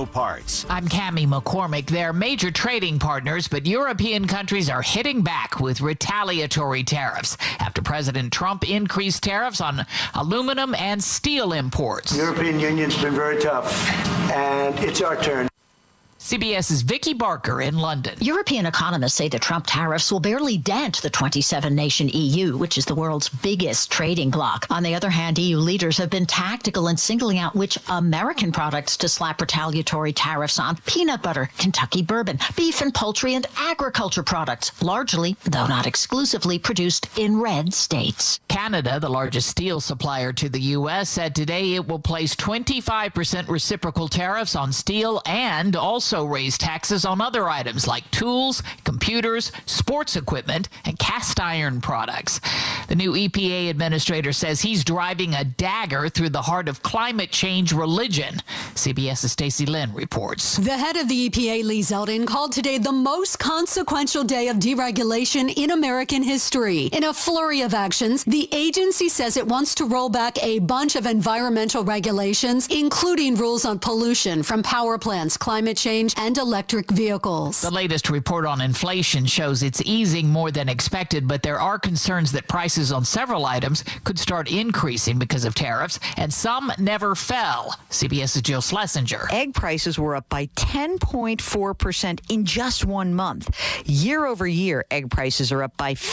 Auto Parts. I'm Cammie McCormick. They're major trading partners, but European countries are hitting back with retaliatory tariffs after President Trump increased tariffs on aluminum and steel imports. The European Union's been very tough, and it's our turn. CBS's Vicky Barker in London. European economists say the Trump tariffs will barely dent the 27-nation EU, which is the world's biggest trading bloc. On the other hand, EU leaders have been tactical in singling out which American products to slap retaliatory tariffs on: peanut butter, Kentucky bourbon, beef and poultry, and agriculture products, largely, though not exclusively, produced in red states. Canada, the largest steel supplier to the U.S., said today it will place 25% reciprocal tariffs on steel and also raise taxes on other items like tools, computers, sports equipment, and cast iron products. The new EPA administrator says he's driving a dagger through the heart of climate change religion. CBS's Stacey Lynn reports. The head of the EPA, Lee Zeldin, called today the most consequential day of deregulation in American history. In a flurry of actions, the agency says it wants to roll back a bunch of environmental regulations, including rules on pollution from power plants, climate change, and electric vehicles. The latest report on inflation shows it's easing more than expected, but there are concerns that prices on several items could start increasing because of tariffs, and some never fell. CBS's Jill Schlesinger. Egg prices were up by 10.4% in just 1 month. Year over year, egg prices are up by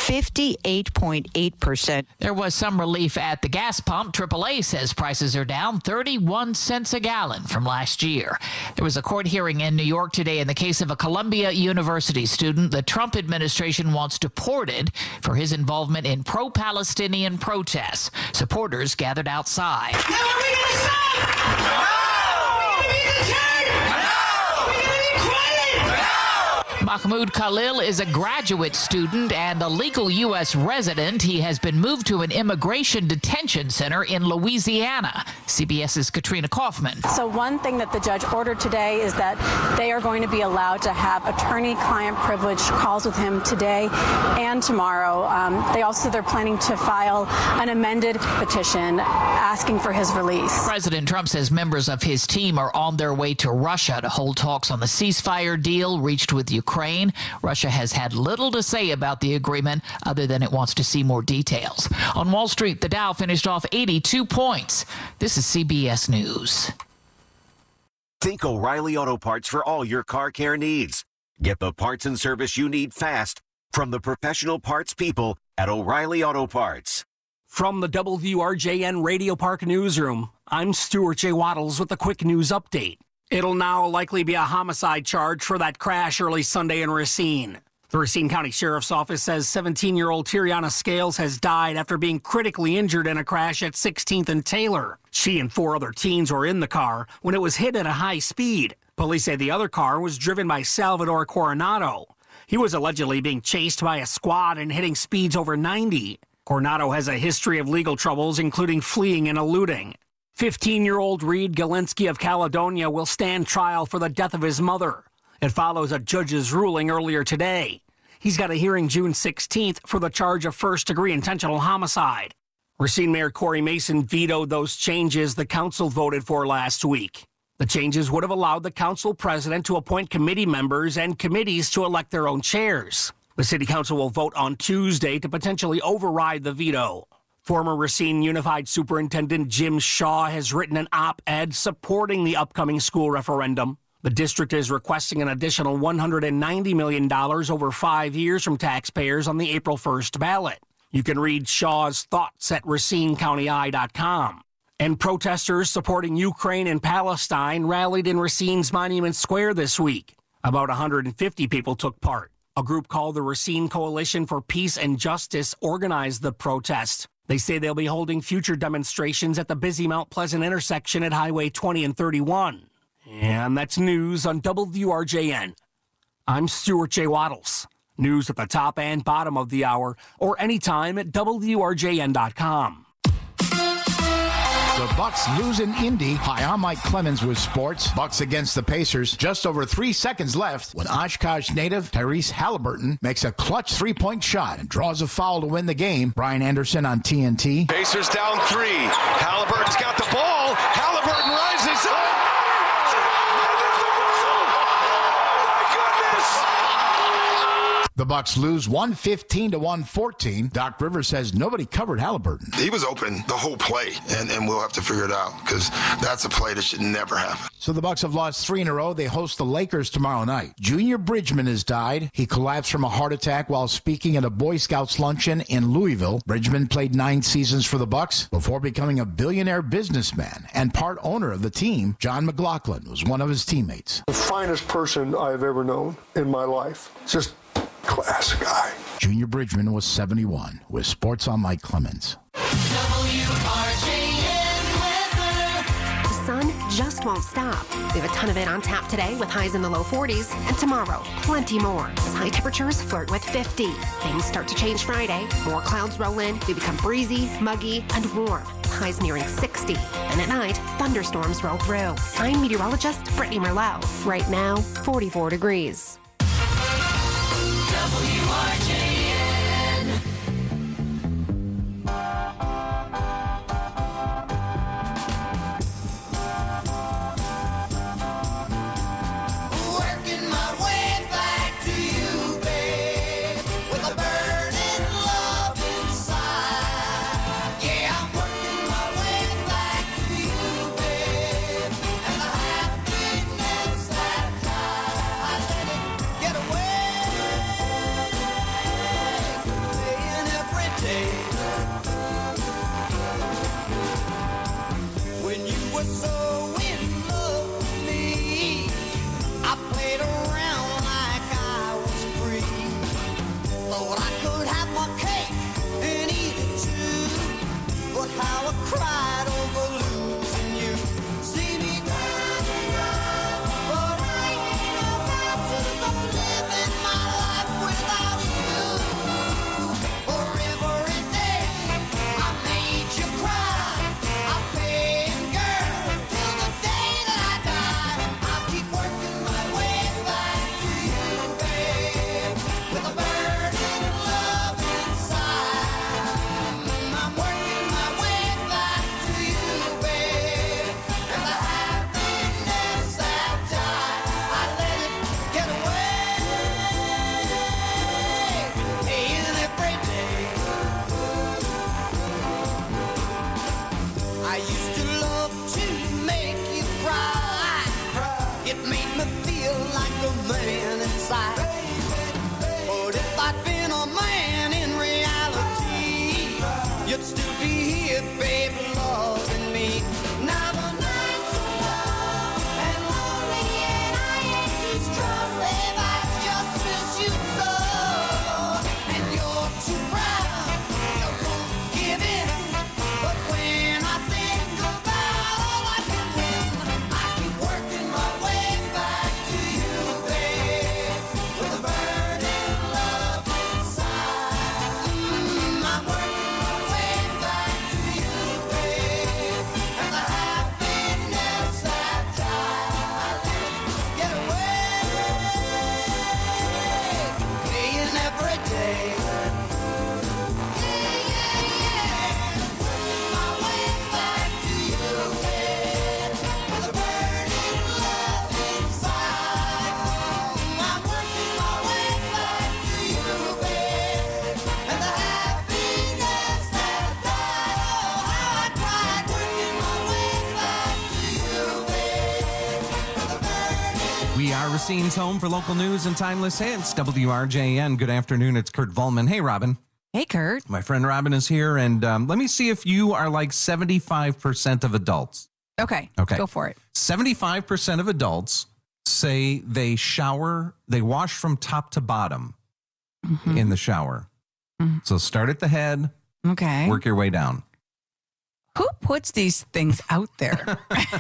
58.8%. There was some relief at the gas pump. AAA says prices are down 31 cents a gallon from last year. There was a court hearing in New York today in the case of a Columbia University student the Trump administration wants deported for his involvement in pro-Palestinian protests. Supporters gathered outside. Now are we going to stop? No! Are we going to be deterred? No! Are we going to be quiet? No! Mahmoud Khalil is a graduate student and a legal U.S. resident. He has been moved to an immigration detention center in Louisiana. CBS's Katrina Kaufman. So one thing that the judge ordered today is that they are going to be allowed to have attorney-client privilege calls with him today and tomorrow. They're planning to file an amended petition asking for his release. President Trump says members of his team are on their way to Russia to hold talks on the ceasefire deal reached with Ukraine. Russia has had little to say about the agreement other than it wants to see more details. On Wall Street, the Dow finished off 82 points. This is CBS News. Think O'Reilly Auto Parts for all your car care needs. Get the parts and service you need fast from the professional parts people at O'Reilly Auto Parts. From the WRJN Radio Park Newsroom, I'm Stuart J. Waddles with a quick news update. It'll now likely be a homicide charge for that crash early Sunday in Racine. The Racine County Sheriff's Office says 17-year-old Tiriana Scales has died after being critically injured in a crash at 16th and Taylor. She and 4 other teens were in the car when it was hit at a high speed. Police say the other car was driven by Salvador Coronado. He was allegedly being chased by a squad and hitting speeds over 90. Coronado has a history of legal troubles, including fleeing and eluding. 15-year-old Reed Galinsky of Caledonia will stand trial for the death of his mother. It follows a judge's ruling earlier today. He's got a hearing June 16th for the charge of first-degree intentional homicide. Racine Mayor Corey Mason vetoed those changes the council voted for last week. The changes would have allowed the council president to appoint committee members and committees to elect their own chairs. The city council will vote on Tuesday to potentially override the veto. Former Racine Unified Superintendent Jim Shaw has written an op-ed supporting the upcoming school referendum. The district is requesting an additional $190 million over 5 years from taxpayers on the April 1st ballot. You can read Shaw's thoughts at RacineCountyEye.com. And protesters supporting Ukraine and Palestine rallied in Racine's Monument Square this week. About 150 people took part. A group called the Racine Coalition for Peace and Justice organized the protest. They say they'll be holding future demonstrations at the busy Mount Pleasant intersection at Highway 20 and 31. And that's news on WRJN. I'm Stuart J. Waddles. News at the top and bottom of the hour, or anytime at WRJN.com. The Bucks lose in Indy. Hi, I'm Mike Clemens with sports. Bucks against the Pacers. Just over 3 seconds left when Oshkosh native Tyrese Halliburton makes a clutch three-point shot and draws a foul to win the game. Brian Anderson on TNT. Pacers down 3. Halliburton's got the ball. Halliburton rises up. The Bucks lose 115-114. Doc Rivers says nobody covered Halliburton. He was open the whole play, and we'll have to figure it out because that's a play that should never happen. So the Bucks have lost 3 in a row. They host the Lakers tomorrow night. Junior Bridgman has died. He collapsed from a heart attack while speaking at a Boy Scouts luncheon in Louisville. Bridgman played 9 seasons for the Bucks before becoming a billionaire businessman and part owner of the team. John McLaughlin was one of his teammates. The finest person I've ever known in my life. Just class guy. Junior Bridgman was 71. With Sports on Mike Clemens. The sun just won't stop. We have a ton of it on tap today with highs in the low 40s, and tomorrow, plenty more as high temperatures flirt with 50. Things start to change Friday. More clouds roll in. We become breezy, muggy, and warm. Highs nearing 60. And at night, thunderstorms roll through. I'm meteorologist Brittany Merlot. Right now, 44 degrees. WRJN. Working my way back to you, babe, with a burning love inside. Yeah, I'm working my way back to you, babe, and the happiness that I let it get away. Playing every day. When you were so in love with me, I played around like I was free. Thought I could have my cake and eat it too. But how I cried over losing you. See me down and down, but I ain't about to living my life without you. For every day I made you cry, I'm paying, girl, till the day that I die. I'll keep working my way back to you, babe, with a burning love inside. I'm working my way back to you, babe, and the happiness that died, I let it get away. Paying every day. I used to love to make you cry. It made me feel like a man inside. But if I'd been a man in reality, you'd still be here, babe, loving me. Now the nights are long and lonely, and I ain't too strong, babe. I just miss you so. And you're too proud, you won't give in. But when I think about all I can win, I keep working my way back to you, babe, with a burning love inside. I'm working my way back to you, babe, and the happiness that died, I let it get away. Paying every day. Working my way back to you, babe, with a burning love inside. I'm working my way back to you, babe, and the happiness that died. Oh, how I cried. Working my way back to you, babe, with a burning. We are Racine's home for local news and timeless hits. WRJN. Good afternoon. It's Kurt Volman. Hey, Robin. Hey, Kurt. My friend Robin is here, and let me see if you are like 75% of adults. Okay. Okay. Go for it. 75% of adults say they wash from top to bottom in the shower. So start at the head, Okay. work your way down. Who puts these things out there?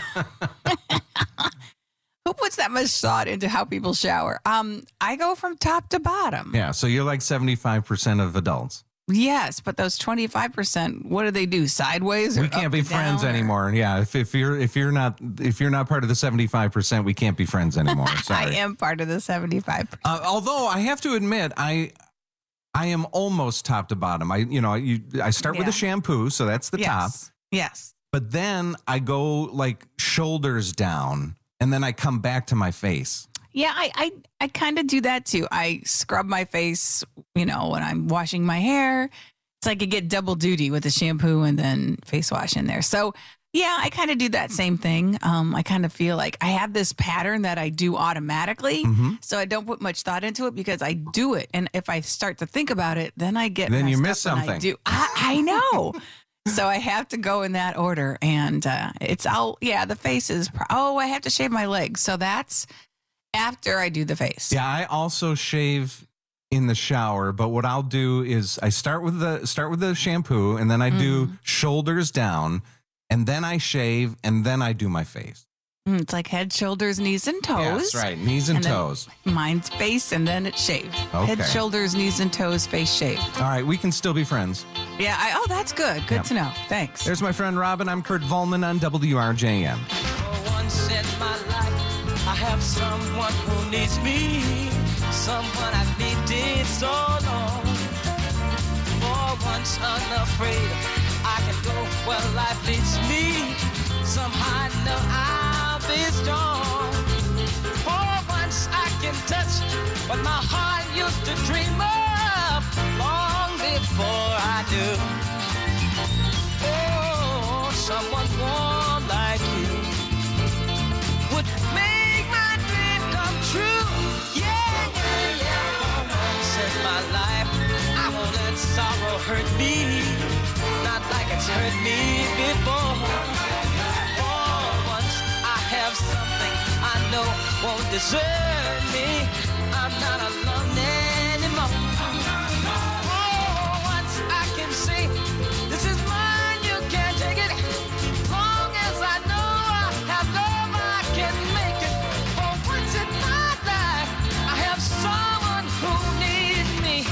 Who puts that much thought into how people shower? I go from top to bottom. Yeah, so you're like 75% of adults. Yes, but those 25%, what do they do? Sideways? Or We can't up be and friends down, or- anymore. Yeah, if you're not part of the 75%, we can't be friends anymore. Sorry. I am part of the 75%. Although I have to admit, I am almost top to bottom. I start with Yeah. the shampoo, so that's the top. Yes. But then I go like shoulders down, and then I come back to my face. Yeah, I kind of do that too. I scrub my face, when I'm washing my hair. It's like I get double duty with the shampoo and then face wash in there. So yeah, I kind of do that same thing. I kind of feel like I have this pattern that I do automatically. So I don't put much thought into it because I do it. And if I start to think about it, then I get Then you miss messed up and something. I know. So I have to go in that order. And the face is, I have to shave my legs. So that's after I do the face. Yeah, I also shave in the shower, but what I'll do is I start with the shampoo, and then I do shoulders down, and then I shave, and then I do my face. It's like head, shoulders, knees, and toes. Yes, right. Knees and toes. Mine's face, and then it's shaved. Okay. Head, shoulders, knees, and toes, face shaved. All right, we can still be friends. Yeah. That's good. Good Yep. to know. Thanks. There's my friend Robin. I'm Kurt Volman on WRJM. For once in my life, I have someone who needs me, someone I've needed so long. For once unafraid, I can go where life leads me. Somehow I know I'll be strong. For once I can touch what my heart used to dream of long before I do. Oh, someone warm like you would make my dream come true. Yeah. For once in my life, I won't let sorrow hurt me, not like it's hurt me before. Have something I know won't desert me. I'm not alone anymore. Oh, once I can see this is mine, you can't take it. Long as I know I have love, I can make it. For once in my life, I have someone who needs me.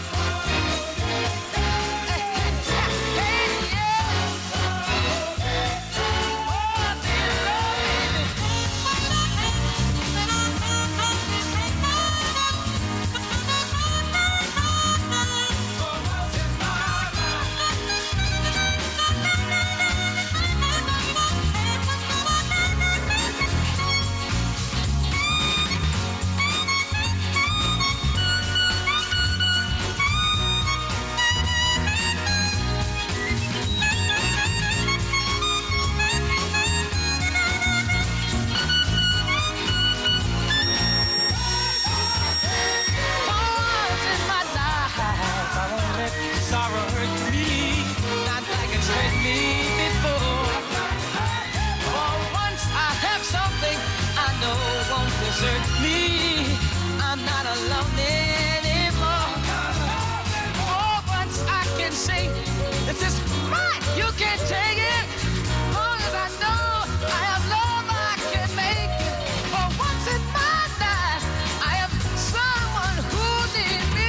Sorrow hurt me, not like it's hurt me before. For once I have something I know won't desert me. I'm not alone anymore. For once I can say, this is mine, you can't take it. Long as I know I have love, I can make it. For once in my life, I have someone who needs me.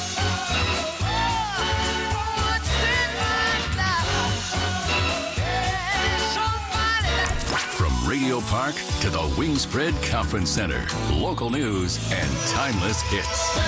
From Radio Park to the Wingspread Conference Center, local news and timeless hits.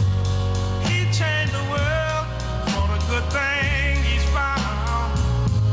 He changed the world for the good thing he's found.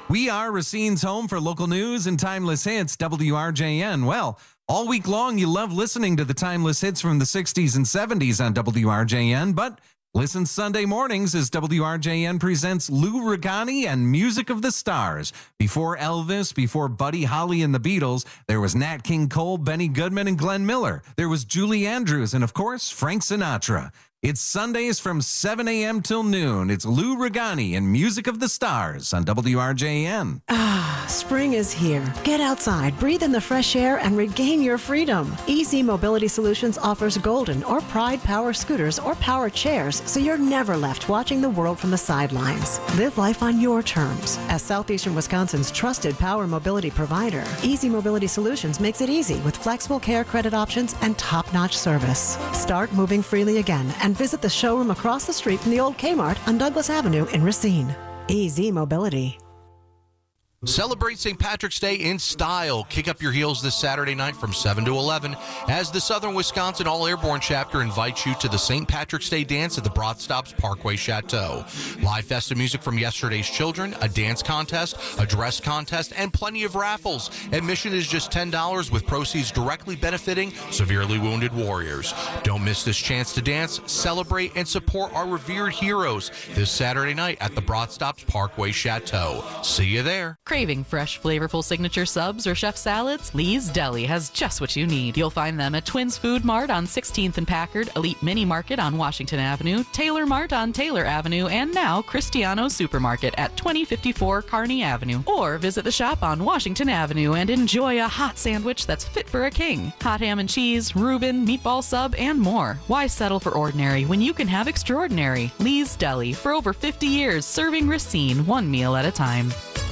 We are Racine's home for local news and timeless hits, WRJN. Well, all week long, you love listening to the timeless hits from the 60s and 70s on WRJN, but listen Sunday mornings as WRJN presents Lou Regani and Music of the Stars. Before Elvis, before Buddy Holly and the Beatles, there was Nat King Cole, Benny Goodman, and Glenn Miller. There was Julie Andrews, and of course, Frank Sinatra. It's Sundays from 7 a.m. till noon. It's Lou Regani and Music of the Stars on WRJN. Spring is here. Get outside, breathe in the fresh air, and regain your freedom. Easy Mobility Solutions offers Golden or Pride power scooters or power chairs, so you're never left watching the world from the sidelines. Live life on your terms. As Southeastern Wisconsin's trusted power mobility provider, Easy Mobility Solutions makes it easy with flexible care credit options and top-notch service. Start moving freely again and visit the showroom across the street from the old Kmart on Douglas Avenue in Racine. Easy Mobility. Celebrate St. Patrick's Day in style. Kick up your heels this Saturday night from 7 to 11 as the Southern Wisconsin All Airborne Chapter invites you to the St. Patrick's Day dance at the Broad Stops Parkway Chateau. Live festive music from yesterday's children, a dance contest, a dress contest, and plenty of raffles. Admission is just $10 with proceeds directly benefiting severely wounded warriors. Don't miss this chance to dance, celebrate, and support our revered heroes this Saturday night at the Broad Stops Parkway Chateau. See you there. Craving fresh, flavorful signature subs or chef salads? Lee's Deli has just what you need. You'll find them at Twins Food Mart on 16th and Packard, Elite Mini Market on Washington Avenue, Taylor Mart on Taylor Avenue, and now Cristiano Supermarket at 2054 Kearney Avenue. Or visit the shop on Washington Avenue and enjoy a hot sandwich that's fit for a king. Hot ham and cheese, Reuben, meatball sub, and more. Why settle for ordinary when you can have extraordinary? Lee's Deli, for over 50 years, serving Racine one meal at a time.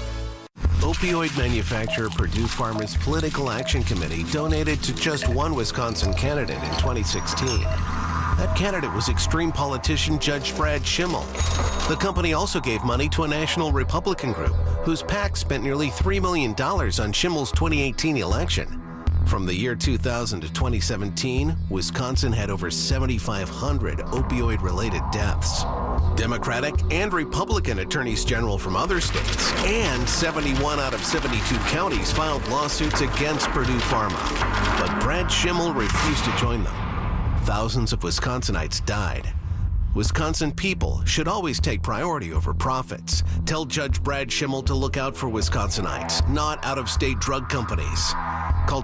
Opioid manufacturer Purdue Pharma's Political Action Committee donated to just one Wisconsin candidate in 2016. That candidate was extreme politician Judge Brad Schimmel. The company also gave money to a national Republican group whose PAC spent nearly $3 million on Schimmel's 2018 election. From the year 2000 to 2017, Wisconsin had over 7,500 opioid-related deaths. Democratic and Republican attorneys general from other states and 71 out of 72 counties filed lawsuits against Purdue Pharma. But Brad Schimmel refused to join them. Thousands of Wisconsinites died. Wisconsin people should always take priority over profits. Tell Judge Brad Schimmel to look out for Wisconsinites, not out-of-state drug companies. Call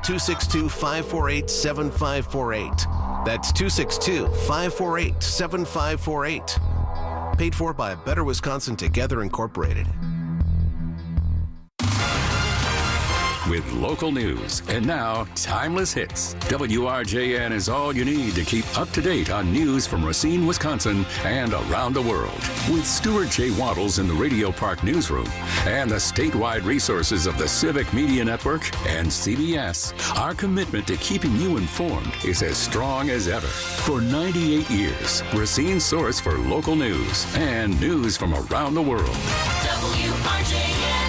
262-548-7548. That's 262-548-7548. Paid for by Better Wisconsin Together Incorporated. With local news and now timeless hits, WRJN is all you need to keep up to date on news from Racine, Wisconsin and around the world. With Stuart J. Wattles in the Radio Park newsroom and the statewide resources of the Civic Media Network and CBS, our commitment to keeping you informed is as strong as ever. For 98 years, Racine's source for local news and news from around the world. WRJN.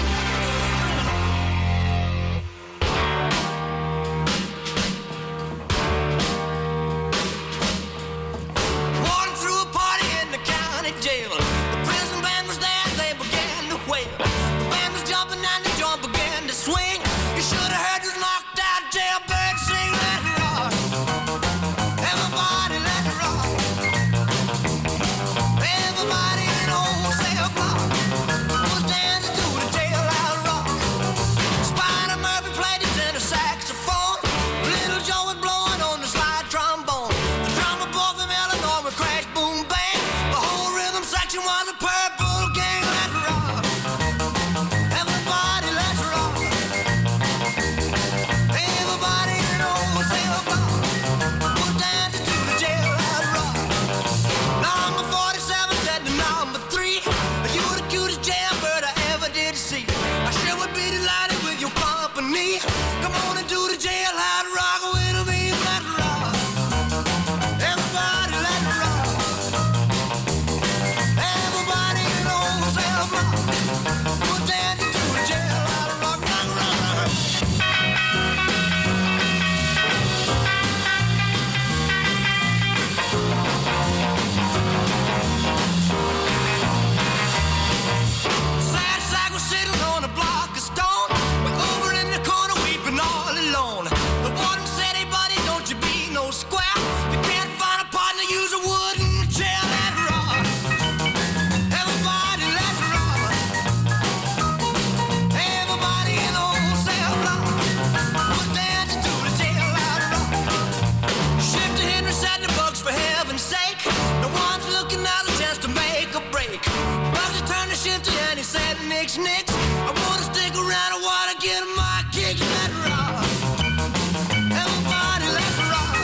What's next? I wanna stick around and wanna get my kicks. Let's rock. Everybody, let's rock.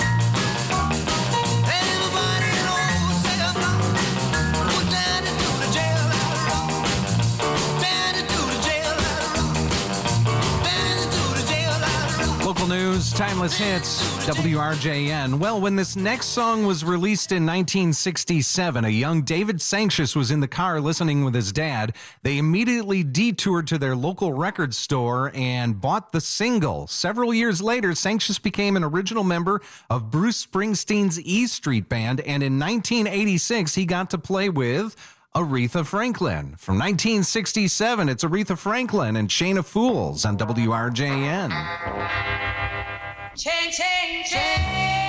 Everybody knows they're rock. We're down into the jail, let's rock. Down into the jail, let's rock. Down into the jail, let's rock. Local news, timeless hits, WRJN. Well, when this next song was released in 1967, a young David Sancious was in the car listening with his dad. They immediately detoured to their local record store and bought the single. Several years later, Sancious became an original member of Bruce Springsteen's E Street Band, and in 1986, he got to play with Aretha Franklin. From 1967, it's Aretha Franklin and Chain of Fools on WRJN. Chain, chain, chain.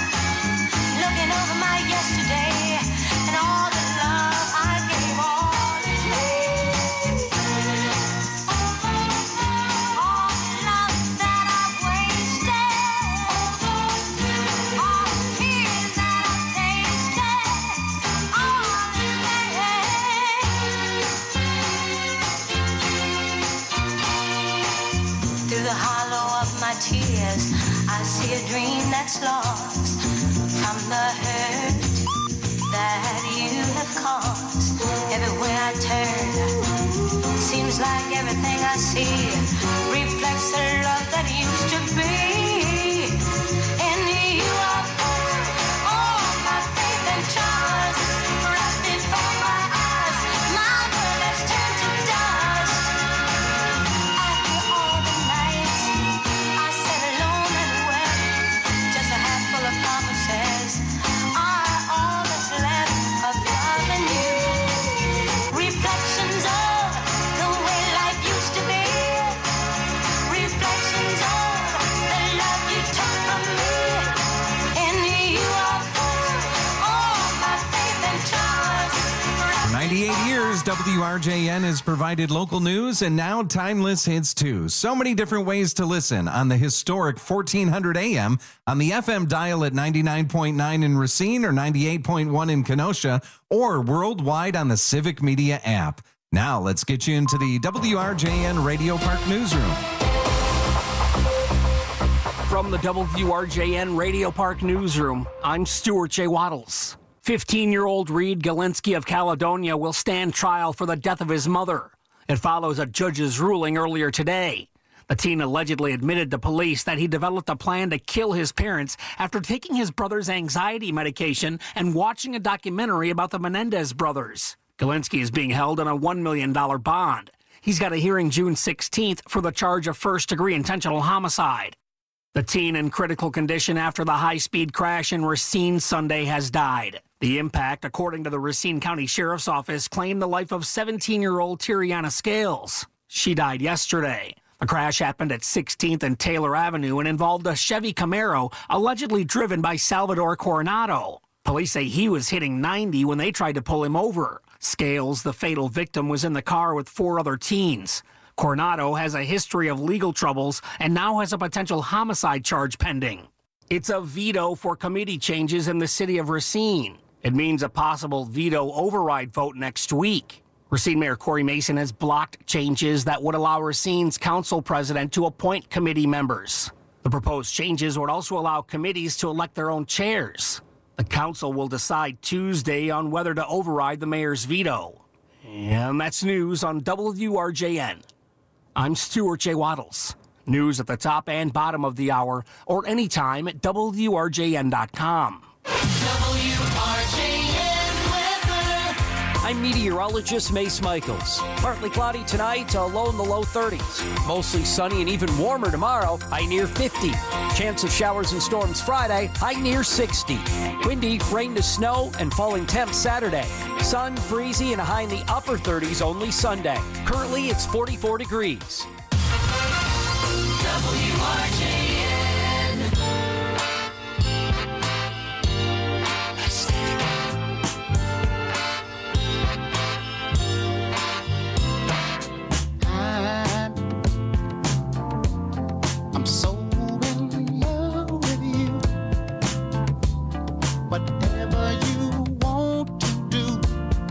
Looking over my yesterday and all the love I gave all tears. I see a dream that's lost from the hurt that you have caused. Everywhere I turn, seems like everything I see reflects the love that used to be. And you are all my faith and trust, right before my eyes. My world has turned to dust. After all the nights I sat alone and wept, just a handful of promises are all that's left of loving you. Reflections of the way life used to be. Reflections of the love you took from me. And you are all my faith and trust. For 98 years, WRJN has provided local news and now timeless hits too. So many different ways to listen on the historic 1400 AM, on the FM dial at 99.9 in Racine or 98.1 in Kenosha, or worldwide on the Civic Media app. Now let's get you into the WRJN Radio Park newsroom. From the WRJN Radio Park newsroom, I'm Stuart J. Waddles. 15-year-old Reed Galinsky of Caledonia will stand trial for the death of his mother. It follows a judge's ruling earlier today. The teen allegedly admitted to police that he developed a plan to kill his parents after taking his brother's anxiety medication and watching a documentary about the Menendez brothers. Galinsky is being held on a $1 million bond. He's got a hearing June 16th for the charge of first-degree intentional homicide. The teen in critical condition after the high-speed crash in Racine Sunday has died. The impact, according to the Racine County Sheriff's Office, claimed the life of 17-year-old Tiriana Scales. She died yesterday. The crash happened at 16th and Taylor Avenue and involved a Chevy Camaro allegedly driven by Salvador Coronado. Police say he was hitting 90 when they tried to pull him over. Scales, the fatal victim, was in the car with 4 other teens. Coronado has a history of legal troubles and now has a potential homicide charge pending. It's a veto for committee changes in the city of Racine. It means a possible veto override vote next week. Racine Mayor Corey Mason has blocked changes that would allow Racine's council president to appoint committee members. The proposed changes would also allow committees to elect their own chairs. The council will decide Tuesday on whether to override the mayor's veto. And that's news on WRJN. I'm Stuart J. Waddles. News at the top and bottom of the hour or anytime at WRJN.com. I'm meteorologist Mace Michaels. Partly cloudy tonight, low in the low 30s. Mostly sunny and even warmer tomorrow, high near 50. Chance of showers and storms Friday, high near 60. Windy, rain to snow, and falling temps Saturday. Sun, breezy, and a high in the upper 30s only Sunday. Currently, it's 44 degrees. WRJN. I'm so in love with you. Whatever you want to do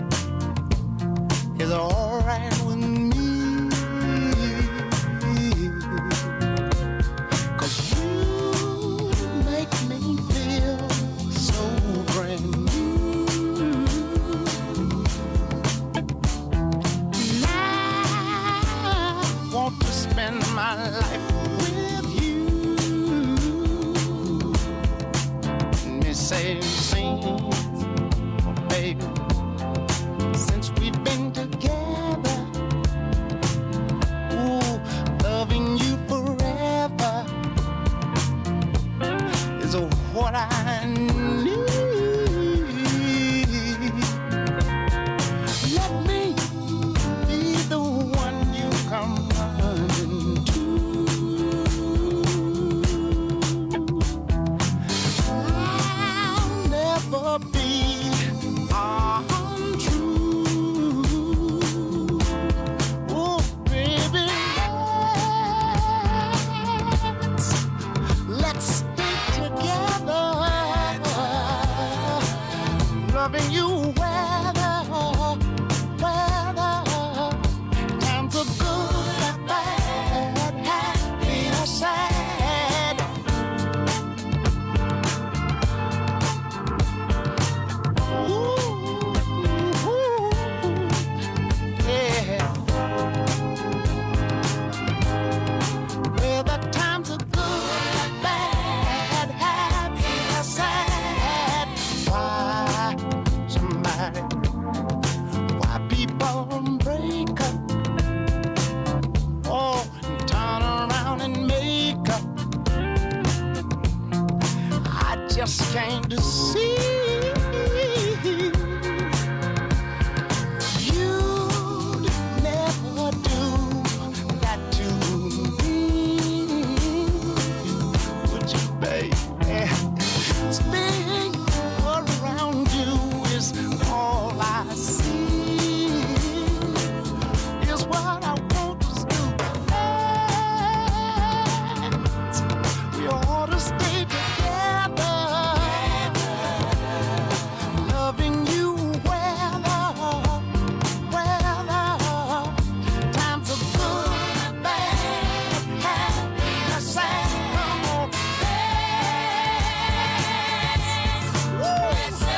is all right with me. 'Cause ashamed to see. You'd never do that to me, would you, baby? Staying around you is all I see. Is what I want us to do. We ought to stay together, loving you weather. Times are good, bad, happy, or sad. Come on, let's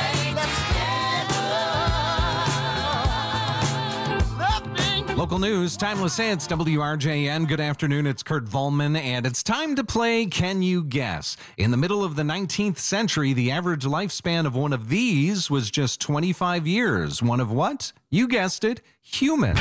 Local news, Timeless Hits, WRJN. Good afternoon, it's Kurt Volman, and it's time to play Can You Guess? In the middle of the 19th century, the average lifespan of one of these was just 25 years. One of what? You guessed it, human.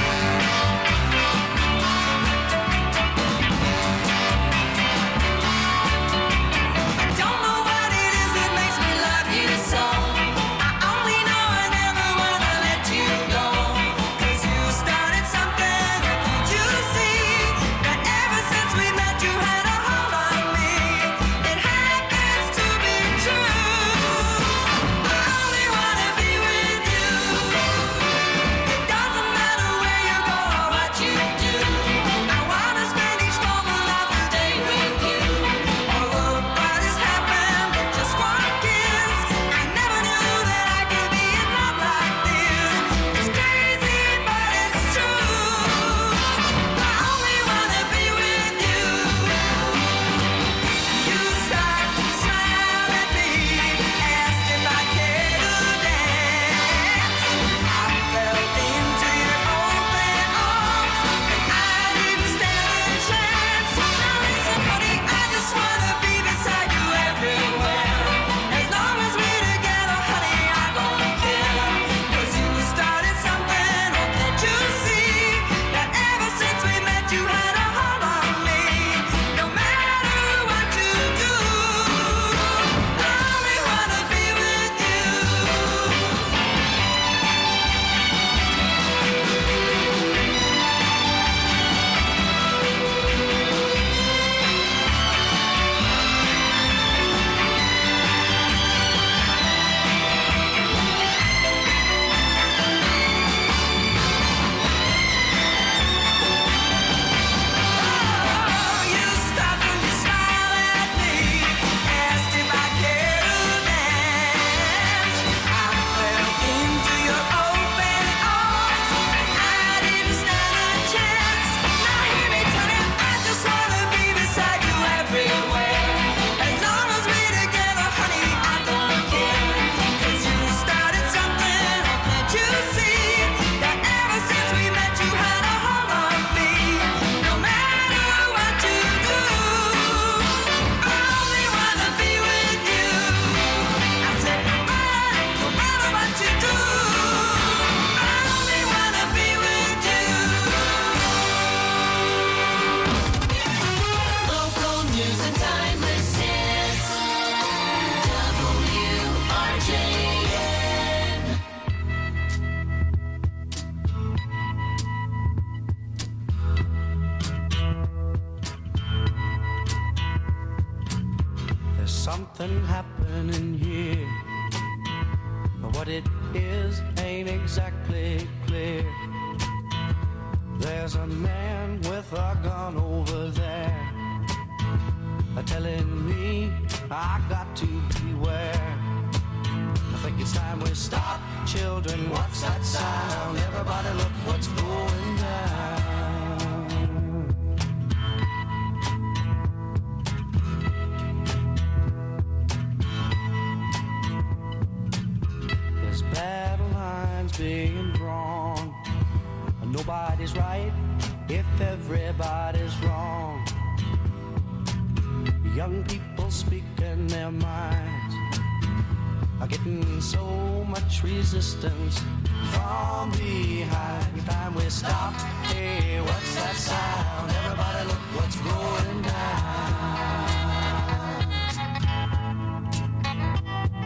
Something happening here, but what it is ain't exactly clear. There's a man with a gun over there, telling me I got to beware. I think it's time we stop, children. What's that sound? Everybody look what's going down. Battle lines being drawn. Nobody's right if everybody's wrong. Young people speaking their minds are getting so much resistance from behind. Time we stop. Hey, what's that sound? Everybody look what's going down.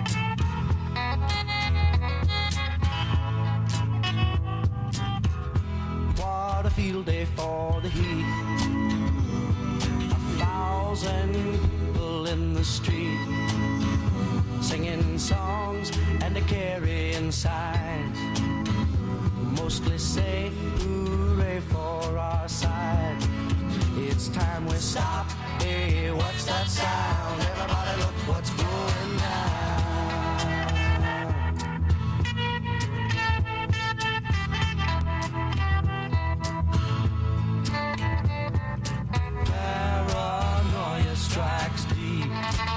field day for the heat. 1,000 people in the street, singing songs and carrying signs. Mostly say hooray for our side. It's time we stop. Hey, what's that sound? Everybody look what's going down. Paranoia strikes deep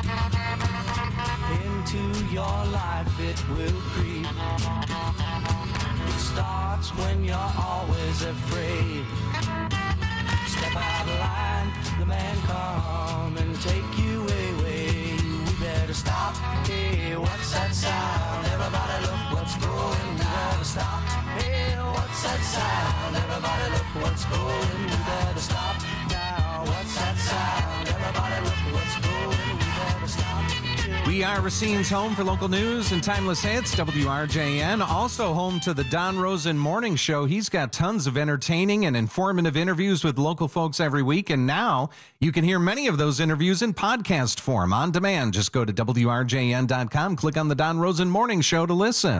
into your life, it will creep. It starts when you're always afraid. Step out of line, the man come and take you away. We better stop. Hey, what's that sound? Everybody look what's going. We better stop. Hey, what's that sound? Everybody look what's going. We better stop now. What's that sound? Everybody look what's going. We better stop. We are Racine's home for local news and timeless hits, WRJN. Also home to the Don Rosen Morning Show. He's got tons of entertaining and informative interviews with local folks every week. And now you can hear many of those interviews in podcast form on demand. Just go to WRJN.com, click on the Don Rosen Morning Show to listen.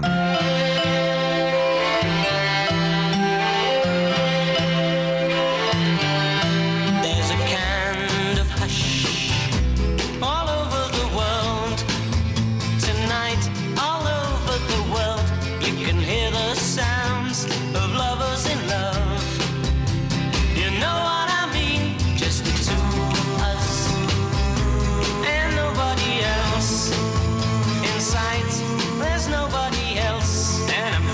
There's nobody else, and I'm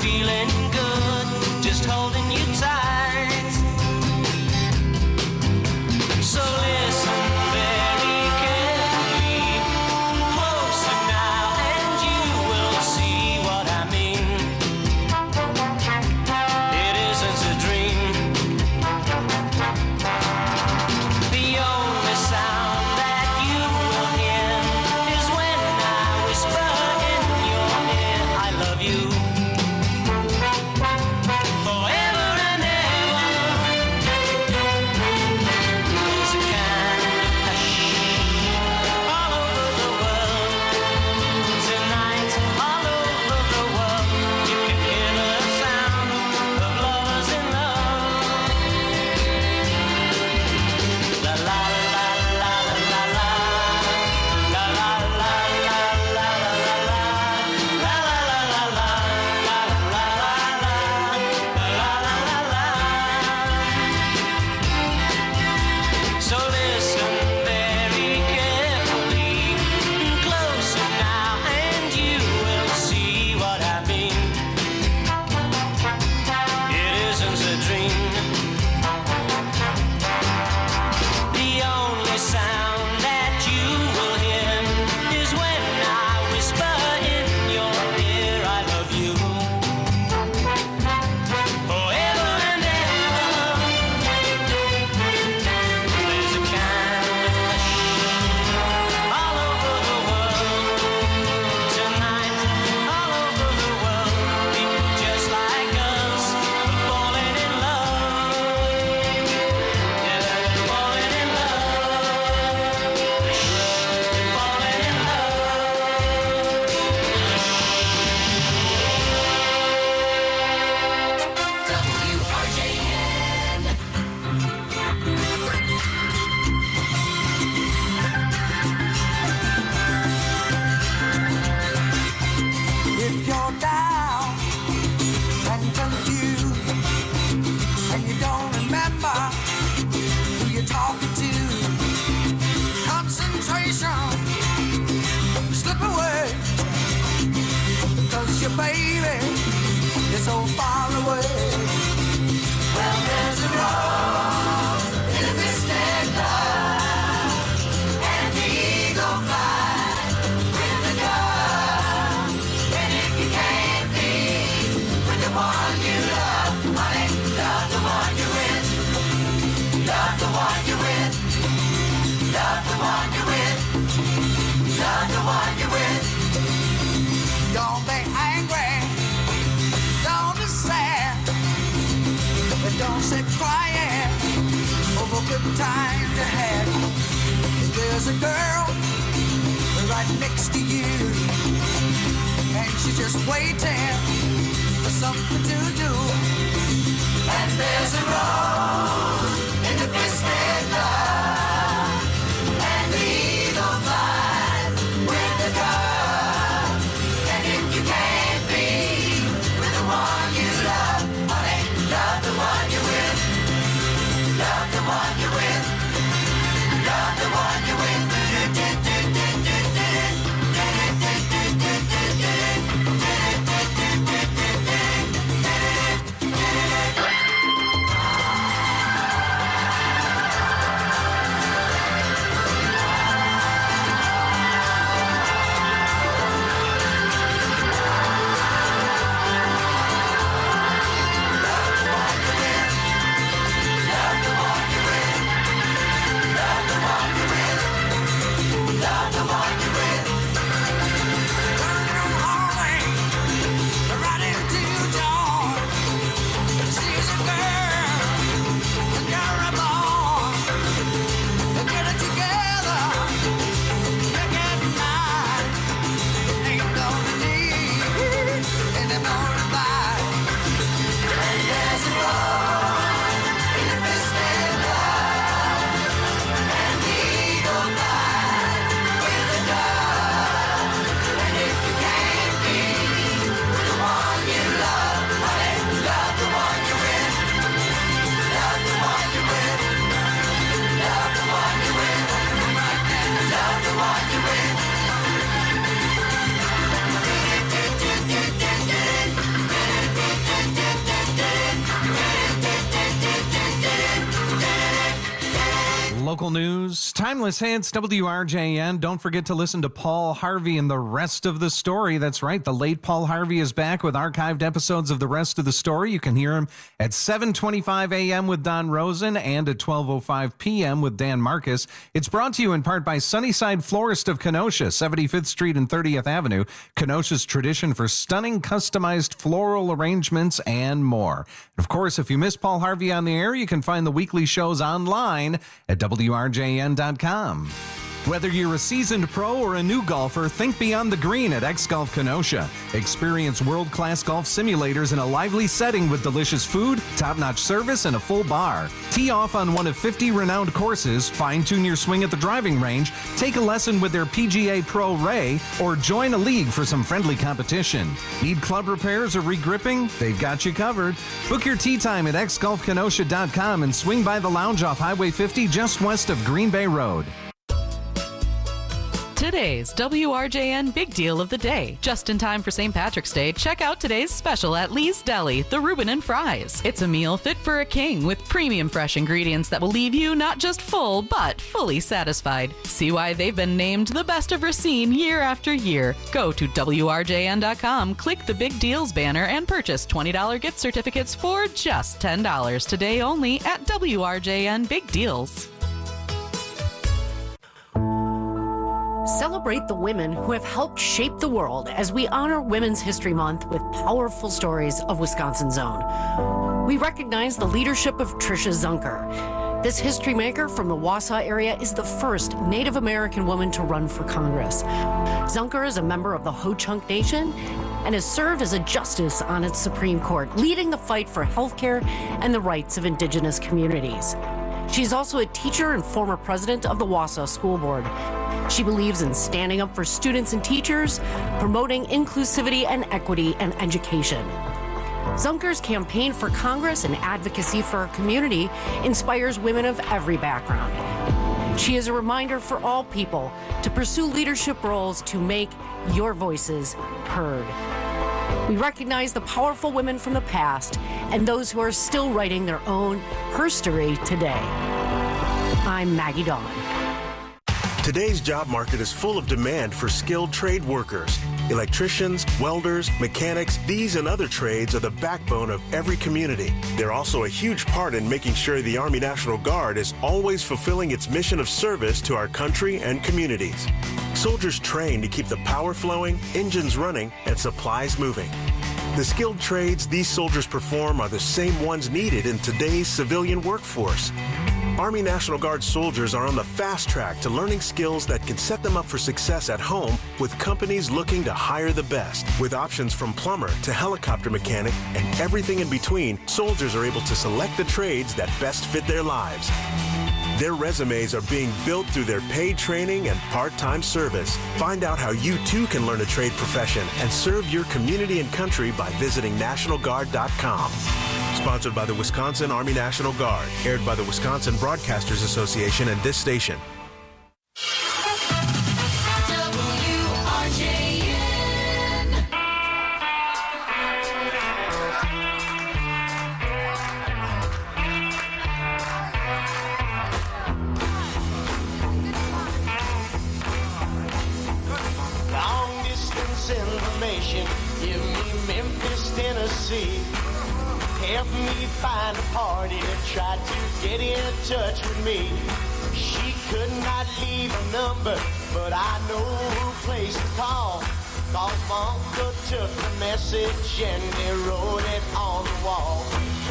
said crying over good times you had. There's a girl right next to you, and she's just waiting for something to do. And there's a rose in the twisted love, and the eagle flies with the dove. And if you can't be with the one you love, honey, love the one you're with. Love the one you're with. Love the one you're with. Local news, timeless hits, WRJN. Don't forget to listen to Paul Harvey and the rest of the story. That's right, the late Paul Harvey is back with archived episodes of the rest of the story. You can hear him at 7:25 a.m. with Don Rosen and at 12:05 p.m. with Dan Marcus. It's brought to you in part by Sunnyside Florist of Kenosha, 75th Street and 30th Avenue. Kenosha's tradition for stunning customized floral arrangements and more. Of course, if you miss Paul Harvey on the air, you can find the weekly shows online at WRJN.com. Whether you're a seasoned pro or a new golfer, think beyond the green at X-Golf Kenosha. Experience world-class golf simulators in a lively setting with delicious food, top-notch service, and a full bar. Tee off on one of 50 renowned courses, fine-tune your swing at the driving range, take a lesson with their PGA Pro Ray, or join a league for some friendly competition. Need club repairs or regripping? They've got you covered. Book your tee time at xgolfkenosha.com and swing by the lounge off Highway 50 just west of Green Bay Road. Today's WRJN Big Deal of the Day. Just in time for St. Patrick's Day, check out today's special at Lee's Deli, the Reuben and Fries. It's a meal fit for a king with premium fresh ingredients that will leave you not just full, but fully satisfied. See why they've been named the best of Racine year after year. Go to WRJN.com, click the Big Deals banner, and purchase $20 gift certificates for just $10 today only at WRJN Big Deals. Celebrate the women who have helped shape the world as we honor Women's History Month with powerful stories of Wisconsin's own. We recognize the leadership of Tricia Zunker. This history maker from the Wausau area is the first Native American woman to run for Congress. Zunker is a member of the Ho-Chunk Nation and has served as a justice on its Supreme Court, leading the fight for health care and the rights of Indigenous communities. She's also a teacher and former president of the Wausau School Board. She believes in standing up for students and teachers, promoting inclusivity and equity and education. Zunker's campaign for Congress and advocacy for our community inspires women of every background. She is a reminder for all people to pursue leadership roles to make your voices heard. We recognize the powerful women from the past and those who are still writing their own history today. I'm Maggie Dawn. Today's job market is full of demand for skilled trade workers. Electricians, welders, mechanics, these and other trades are the backbone of every community. They're also a huge part in making sure the Army National Guard is always fulfilling its mission of service to our country and communities. Soldiers train to keep the power flowing, engines running, and supplies moving. The skilled trades these soldiers perform are the same ones needed in today's civilian workforce. Army National Guard soldiers are on the fast track to learning skills that can set them up for success at home with companies looking to hire the best. With options from plumber to helicopter mechanic and everything in between, soldiers are able to select the trades that best fit their lives. Their resumes are being built through their paid training and part-time service. Find out how you too can learn a trade profession and serve your community and country by visiting NationalGuard.com. Sponsored by the Wisconsin Army National Guard. Aired by the Wisconsin Broadcasters Association and this station. Long distance information, give me Memphis, Tennessee. Help me find a party that tried to get in touch with me. She could not leave a number, but I know who place to call. Cause my uncle took the message and they wrote it on the wall.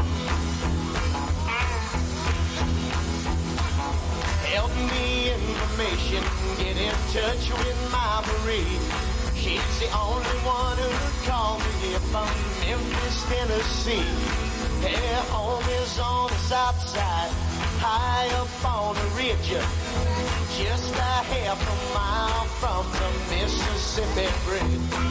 Help me information, get in touch with my Marie. She's the only one who called me here from Memphis, Tennessee. Her home is on the south side, high up on the ridge, just a half a mile from the Mississippi Bridge.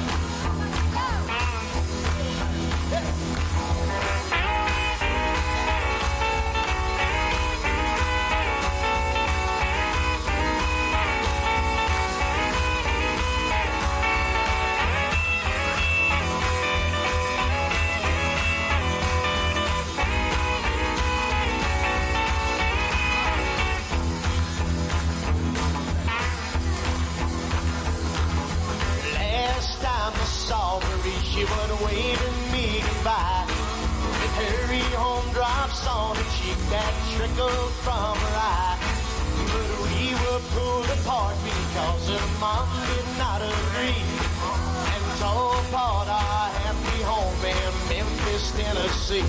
She was waving me goodbye with her home drops on her cheek that trickled from her eye. But we were pulled apart because her mom did not agree and tore apart our happy home in Memphis, Tennessee.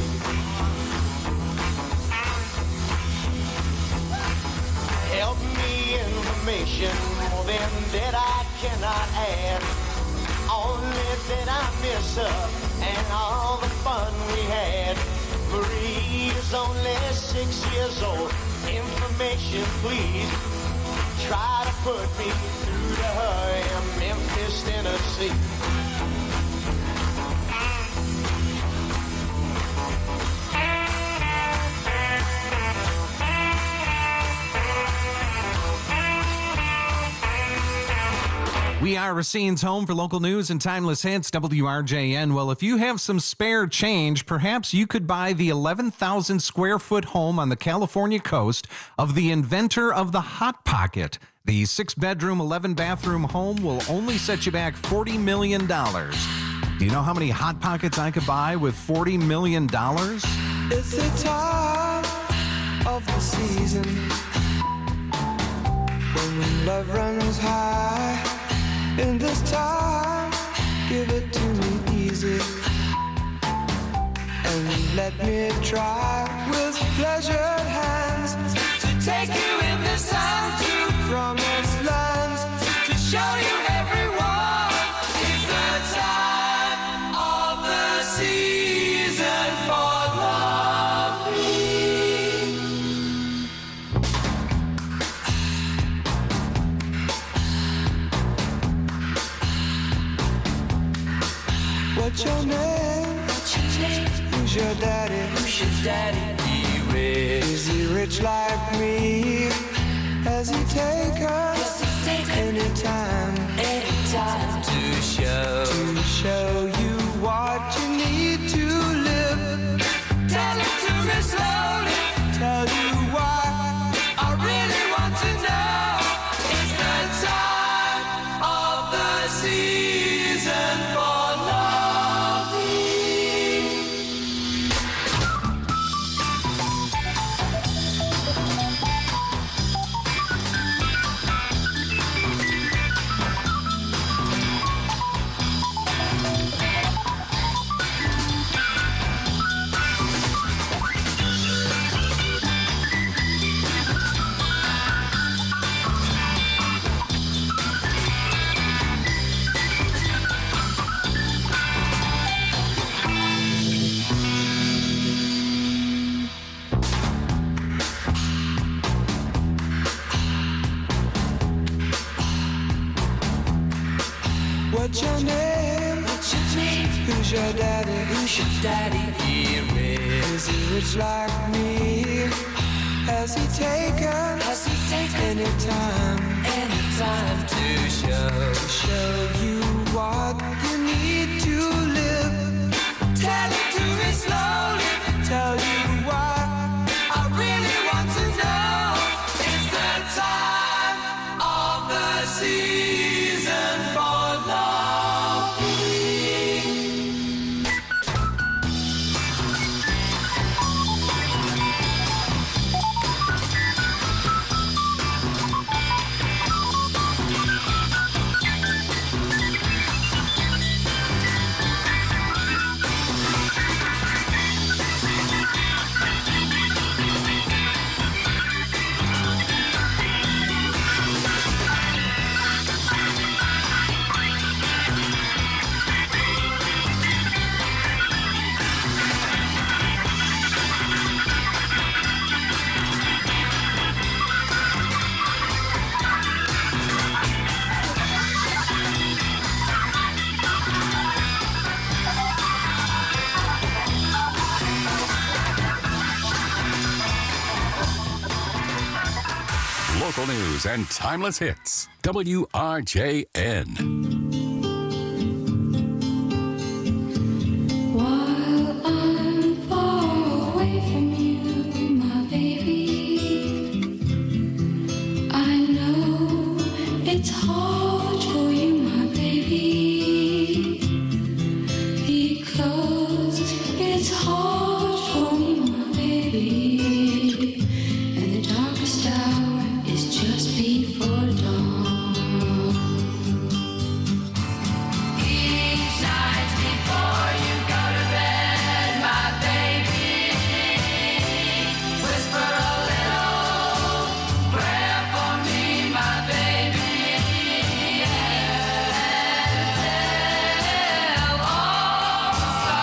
Help me information, more than that I cannot add. Only that I miss her and all the fun we had. Marie is only 6 years old. Information, please. Try to put me through to her in Memphis, Tennessee. We are Racine's home for local news and timeless hits, WRJN. Well, if you have some spare change, perhaps you could buy the 11,000 square foot home on the California coast of the inventor of the Hot Pocket. The 6-bedroom, 11-bathroom home will only set you back $40 million. Do you know how many Hot Pockets I could buy with $40 million? It's the time of the season when love runs high. In this time, give it to me easy and let me try with pleasured hands to take you in this time to promised lands, to show you everyone. It's the time of the season for loving. What's your name? Who's your daddy? He rich. Is he rich like me? Has he take us anytime to show you what you need to live? Tell it to me slowly. Tell you why I really want to know. It's the time of the season for What's your name? What's your name? Who's your daddy? Who's your daddy? Here is he rich like me? Has he taken any time to show you what you need to live? Tell it to me slowly, tell you why I really want to know. It's the time of the season for loving. Local news and timeless hits. WRJN. While I'm far away from you, my baby, I know it's hard for you, my baby, because it's hard for me, my baby, and the darkest hour is just before dawn. Each night before you go to bed, my baby, whisper a little prayer for me, my baby, and tell all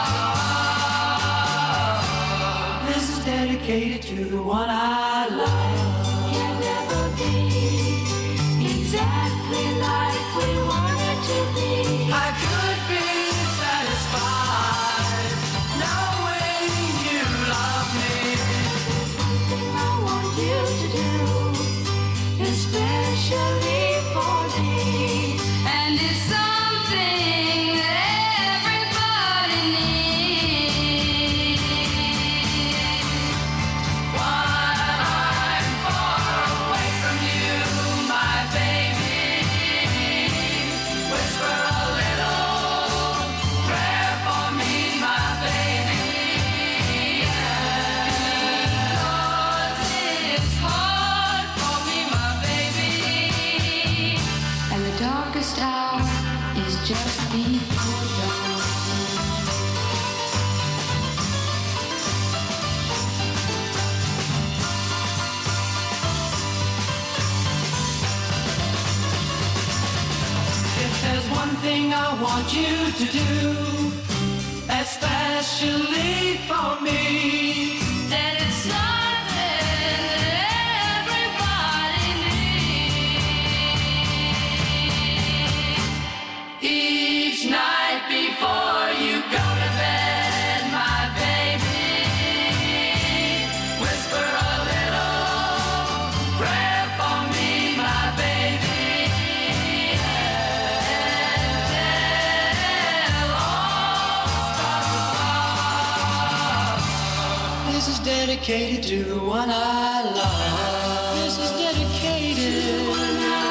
the stars. This is dedicated to the one I love. Can never be exactly like we wanted to be. I could be satisfied knowing you love me. There's one thing I want you to do, especially for me, and it's something that everybody needs. While I'm far away from you, my baby, whisper a little prayer for me, my baby, because it's hard for me, my baby, and the darkest hour is just before dawn. If there's one thing I want you to do, especially for me, then it's something that everybody needs. Each night before you go to bed, my baby, whisper a little prayer for me, my baby, and tell all stars. This is dedicated to the one I love. This is dedicated to the one I love.